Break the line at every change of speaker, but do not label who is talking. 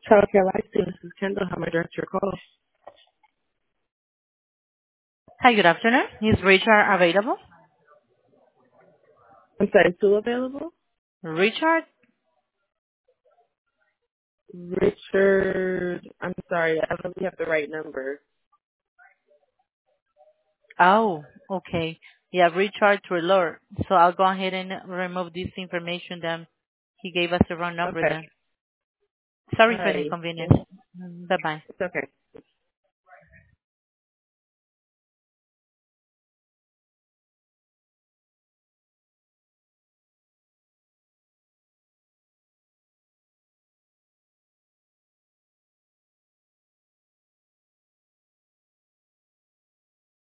Child Care Life Team, this is Kendall. How may I direct your call?
Hi, good afternoon. Is Richard available?
I'm sorry, is Sue available?
Richard?
Richard, I'm sorry, I don't know if you have the right number.
Oh, okay. Yeah, Richard Trelor. So I'll go ahead and remove this information then. He gave us the wrong number
Okay.
then. Sorry for the
Alrighty.
inconvenience.
It's
Bye-bye.
okay.